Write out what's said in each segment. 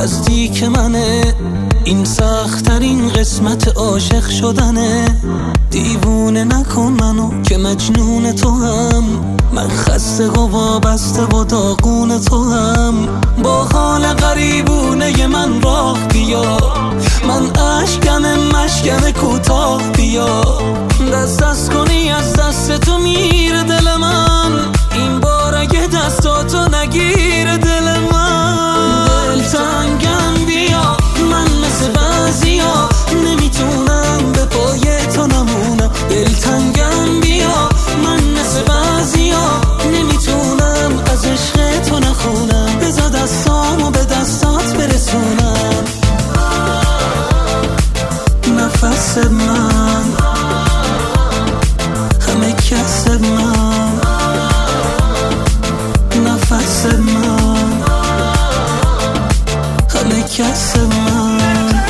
نزدیک منه، این سخت‌ترین قسمت عاشق شدنه. دیوونه نکن منو که مجنون تو هم، من خسته و وابسته و داغون تو هم. با حال غریبونه من راه بیا، من اشکم مشکم کوتاه بیا. دست کنی از دست تو میره دل من، این بار اگه دستاتو نگیره دل من. دلتنگم بیا، من مثل بعضیا نمیتونم به پای تو نمونم. دلتنگم بیا، من مثل بعضیا نمیتونم از عشق تو نخونم. بذار دستامو به دستات برسونم. نفس من همه کس من، نفس من همه کس من.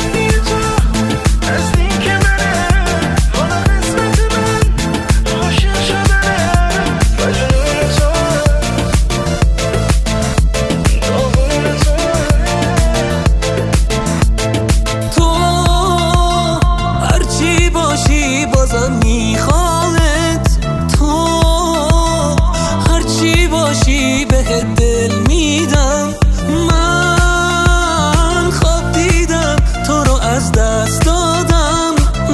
بازم میخوامت، تو هرچی باشی بهت دل میدم. من خواب دیدم تو رو از دست دادم،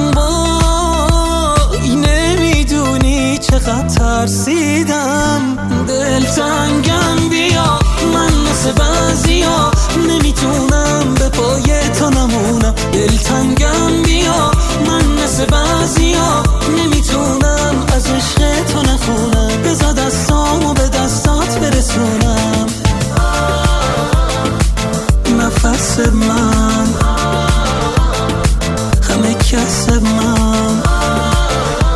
وای نمیدونی چقدر ترسیدم. دلتنگم بیا، من مثل بعضیا نمیتونم به پای تو نمونم. دلتنگم بیا، من مثل بعضیا نمیتونم از عشق تو نخونم. بذار دستامو به دستات برسونم. نفس من همه کس من،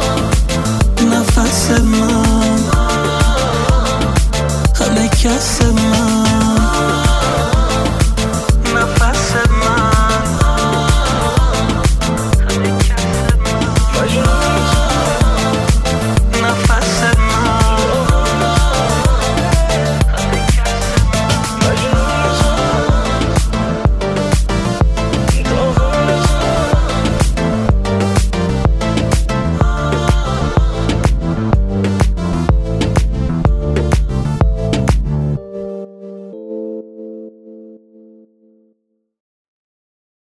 نفس من همه کس من.